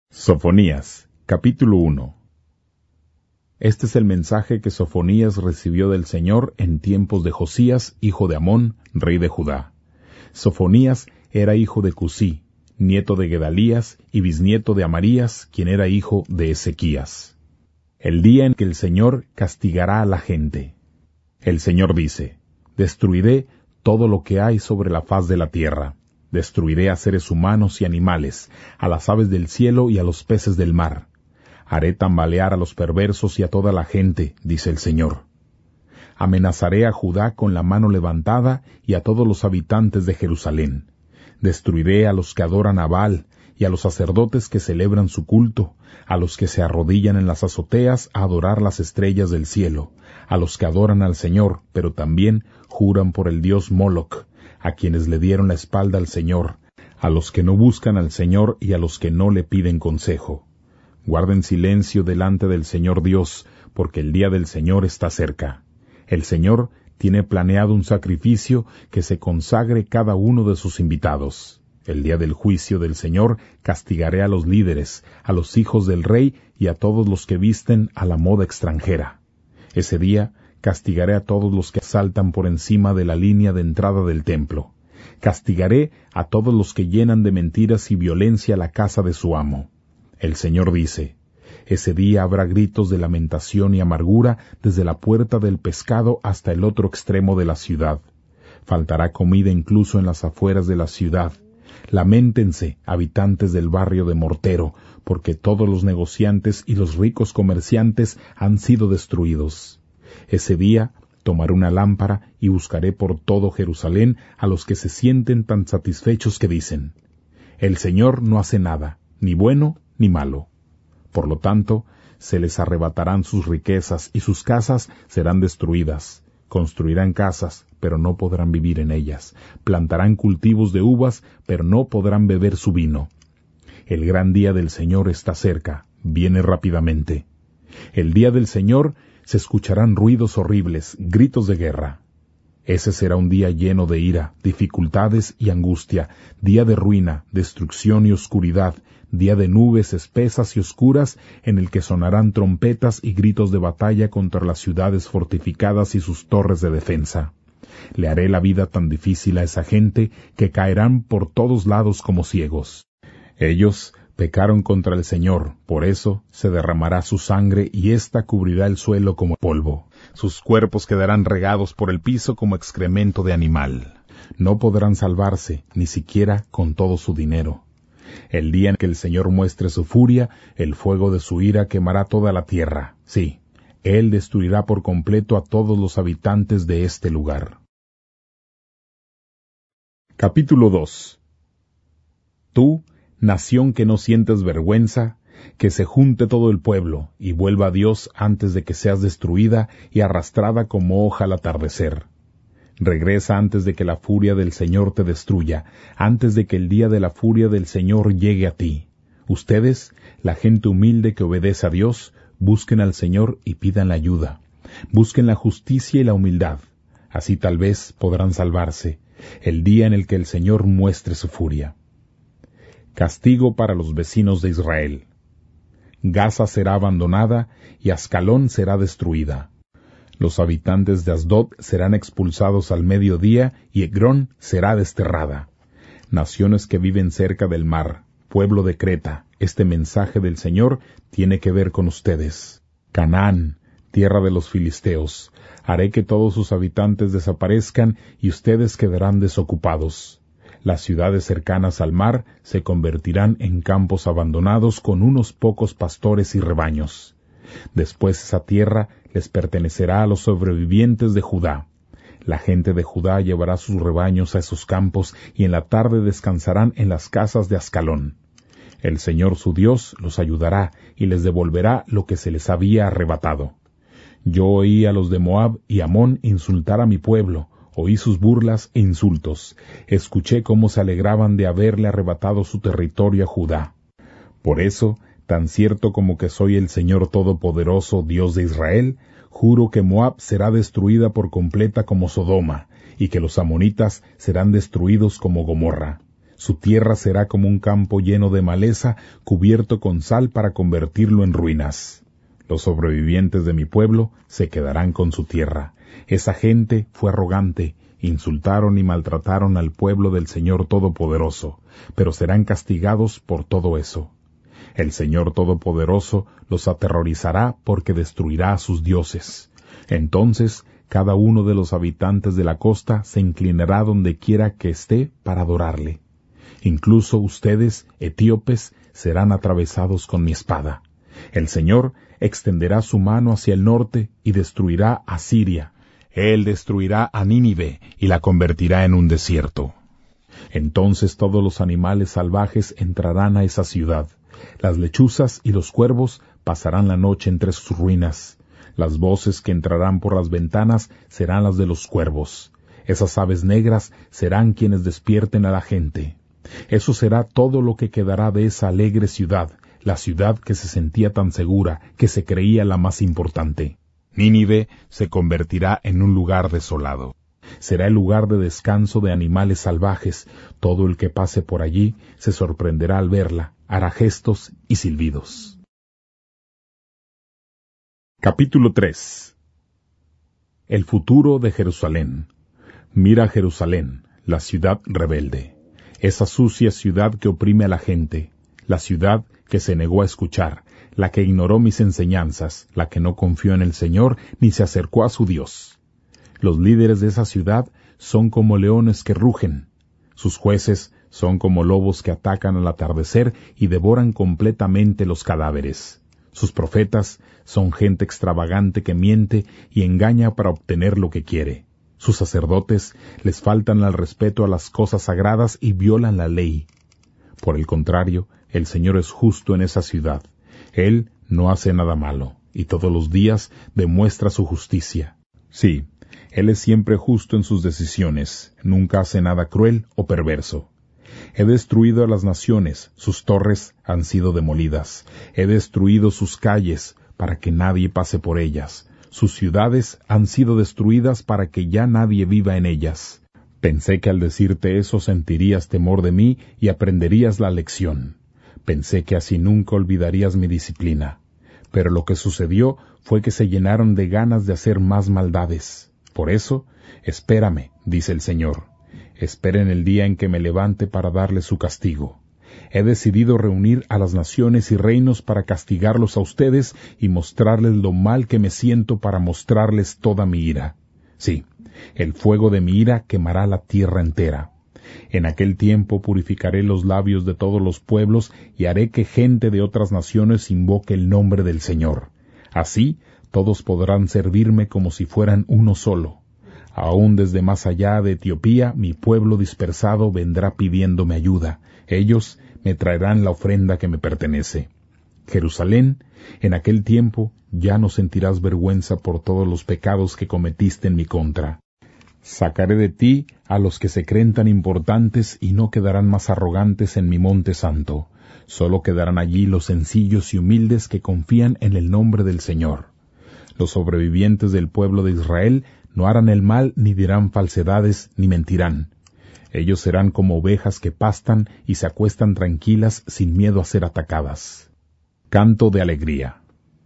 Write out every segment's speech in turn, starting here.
Sofonías, capítulo 1. Este es el mensaje que Sofonías recibió del Señor en tiempos de Josías, hijo de Amón, rey de Judá. Sofonías era hijo de Cusí, nieto de Gedalías y bisnieto de Amarías, quien era hijo de Ezequías. El día en que el Señor castigará a la gente. El Señor dice: destruiré todo lo que hay sobre la faz de la tierra. Destruiré a seres humanos y animales, a las aves del cielo y a los peces del mar. Haré tambalear a los perversos y a toda la gente, dice el Señor. Amenazaré a Judá con la mano levantada y a todos los habitantes de Jerusalén. Destruiré a los que adoran a Baal y a los sacerdotes que celebran su culto, a los que se arrodillan en las azoteas a adorar las estrellas del cielo, a los que adoran al Señor, pero también juran por el dios Moloc, a quienes le dieron la espalda al Señor, a los que no buscan al Señor y a los que no le piden consejo. Guarden silencio delante del Señor Dios, porque el día del Señor está cerca. El Señor tiene planeado un sacrificio que se consagre cada uno de sus invitados. El día del juicio del Señor castigaré a los líderes, a los hijos del rey y a todos los que visten a la moda extranjera. Ese día castigaré a todos los que saltan por encima de la línea de entrada del templo. Castigaré a todos los que llenan de mentiras y violencia la casa de su amo. El Señor dice: ese día habrá gritos de lamentación y amargura desde la puerta del pescado hasta el otro extremo de la ciudad. Faltará comida incluso en las afueras de la ciudad. Lamentense, habitantes del barrio de Mortero, porque todos los negociantes y los ricos comerciantes han sido destruidos. Ese día tomaré una lámpara y buscaré por todo Jerusalén a los que se sienten tan satisfechos que dicen: el Señor no hace nada, ni bueno ni malo. Por lo tanto, se les arrebatarán sus riquezas y sus casas serán destruidas. Construirán casas, pero no podrán vivir en ellas. Plantarán cultivos de uvas, pero no podrán beber su vino. El gran día del Señor está cerca, viene rápidamente. El día del Señor se escucharán ruidos horribles, gritos de guerra. Ese será un día lleno de ira, dificultades y angustia, día de ruina, destrucción y oscuridad, día de nubes espesas y oscuras, en el que sonarán trompetas y gritos de batalla contra las ciudades fortificadas y sus torres de defensa. Le haré la vida tan difícil a esa gente que caerán por todos lados como ciegos. Ellos pecaron contra el Señor, por eso se derramará su sangre y ésta cubrirá el suelo como polvo. Sus cuerpos quedarán regados por el piso como excremento de animal. No podrán salvarse, ni siquiera con todo su dinero. El día en que el Señor muestre su furia, el fuego de su ira quemará toda la tierra. Sí, Él destruirá por completo a todos los habitantes de este lugar. Capítulo 2. Tú, nación que no sientes vergüenza, que se junte todo el pueblo, y vuelva a Dios antes de que seas destruida y arrastrada como hoja al atardecer. Regresa antes de que la furia del Señor te destruya, antes de que el día de la furia del Señor llegue a ti. Ustedes, la gente humilde que obedece a Dios, busquen al Señor y pidan la ayuda. Busquen la justicia y la humildad. Así tal vez podrán salvarse, el día en el que el Señor muestre su furia. Castigo para los vecinos de Israel. Gaza será abandonada y Ascalón será destruida. Los habitantes de Asdod serán expulsados al mediodía y Egrón será desterrada. Naciones que viven cerca del mar, pueblo de Creta, este mensaje del Señor tiene que ver con ustedes. Canaán, tierra de los filisteos, haré que todos sus habitantes desaparezcan y ustedes quedarán desocupados. Las ciudades cercanas al mar se convertirán en campos abandonados con unos pocos pastores y rebaños. Después esa tierra les pertenecerá a los sobrevivientes de Judá. La gente de Judá llevará sus rebaños a esos campos y en la tarde descansarán en las casas de Ascalón. El Señor su Dios los ayudará y les devolverá lo que se les había arrebatado. Yo oí a los de Moab y Amón insultar a mi pueblo, oí sus burlas e insultos, escuché cómo se alegraban de haberle arrebatado su territorio a Judá. Por eso, tan cierto como que soy el Señor Todopoderoso, Dios de Israel, juro que Moab será destruida por completa como Sodoma, y que los amonitas serán destruidos como Gomorra. Su tierra será como un campo lleno de maleza, cubierto con sal para convertirlo en ruinas. Los sobrevivientes de mi pueblo se quedarán con su tierra. Esa gente fue arrogante, insultaron y maltrataron al pueblo del Señor Todopoderoso, pero serán castigados por todo eso. El Señor Todopoderoso los aterrorizará porque destruirá a sus dioses. Entonces, cada uno de los habitantes de la costa se inclinará donde quiera que esté para adorarle. Incluso ustedes, etíopes, serán atravesados con mi espada. El Señor extenderá su mano hacia el norte y destruirá a Siria. Él destruirá a Nínive y la convertirá en un desierto. Entonces todos los animales salvajes entrarán a esa ciudad. Las lechuzas y los cuervos pasarán la noche entre sus ruinas. Las voces que entrarán por las ventanas serán las de los cuervos. Esas aves negras serán quienes despierten a la gente. Eso será todo lo que quedará de esa alegre ciudad, la ciudad que se sentía tan segura, que se creía la más importante. Nínive se convertirá en un lugar desolado. Será el lugar de descanso de animales salvajes. Todo el que pase por allí se sorprenderá al verla, hará gestos y silbidos. Capítulo 3. El futuro de Jerusalén. Mira Jerusalén, la ciudad rebelde, esa sucia ciudad que oprime a la gente, la ciudad que se negó a escuchar, la que ignoró mis enseñanzas, la que no confió en el Señor ni se acercó a su Dios. Los líderes de esa ciudad son como leones que rugen. Sus jueces son como lobos que atacan al atardecer y devoran completamente los cadáveres. Sus profetas son gente extravagante que miente y engaña para obtener lo que quiere. Sus sacerdotes les faltan al respeto a las cosas sagradas y violan la ley. Por el contrario, el Señor es justo en esa ciudad. Él no hace nada malo, y todos los días demuestra su justicia. Sí, Él es siempre justo en sus decisiones, nunca hace nada cruel o perverso. He destruido a las naciones, sus torres han sido demolidas. He destruido sus calles, para que nadie pase por ellas. Sus ciudades han sido destruidas para que ya nadie viva en ellas. Pensé que al decirte eso sentirías temor de mí y aprenderías la lección. Pensé que así nunca olvidarías mi disciplina. Pero lo que sucedió fue que se llenaron de ganas de hacer más maldades. Por eso, espérame, dice el Señor. Esperen el día en que me levante para darles su castigo. He decidido reunir a las naciones y reinos para castigarlos a ustedes y mostrarles lo mal que me siento para mostrarles toda mi ira. Sí, el fuego de mi ira quemará la tierra entera. En aquel tiempo purificaré los labios de todos los pueblos y haré que gente de otras naciones invoque el nombre del Señor. Así todos podrán servirme como si fueran uno solo. Aún desde más allá de Etiopía, mi pueblo dispersado vendrá pidiéndome ayuda. Ellos me traerán la ofrenda que me pertenece. Jerusalén, en aquel tiempo ya no sentirás vergüenza por todos los pecados que cometiste en mi contra. Sacaré de ti a los que se creen tan importantes y no quedarán más arrogantes en mi monte santo. Solo quedarán allí los sencillos y humildes que confían en el nombre del Señor. Los sobrevivientes del pueblo de Israel no harán el mal, ni dirán falsedades, ni mentirán. Ellos serán como ovejas que pastan y se acuestan tranquilas sin miedo a ser atacadas. Canto de alegría.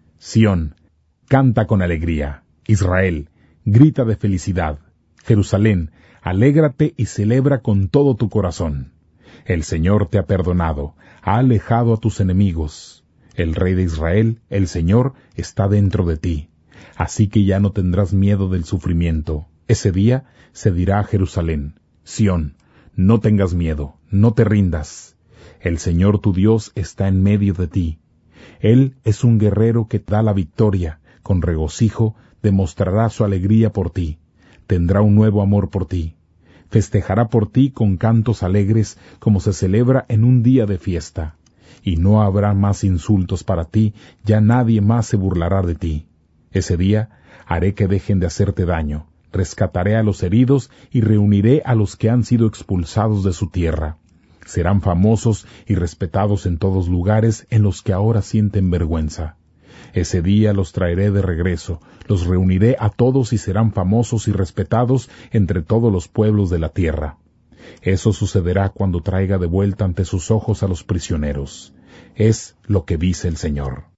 Sión, canta con alegría. Israel, grita de felicidad. Jerusalén, alégrate y celebra con todo tu corazón. El Señor te ha perdonado, ha alejado a tus enemigos. El Rey de Israel, el Señor, está dentro de ti. Así que ya no tendrás miedo del sufrimiento. Ese día se dirá a Jerusalén: Sión, no tengas miedo, no te rindas. El Señor tu Dios está en medio de ti. Él es un guerrero que da la victoria. Con regocijo demostrará su alegría por ti. Tendrá un nuevo amor por ti. Festejará por ti con cantos alegres como se celebra en un día de fiesta. Y no habrá más insultos para ti, ya nadie más se burlará de ti. Ese día haré que dejen de hacerte daño, rescataré a los heridos y reuniré a los que han sido expulsados de su tierra. Serán famosos y respetados en todos lugares en los que ahora sienten vergüenza. Ese día los traeré de regreso, los reuniré a todos y serán famosos y respetados entre todos los pueblos de la tierra. Eso sucederá cuando traiga de vuelta ante sus ojos a los prisioneros. Es lo que dice el Señor.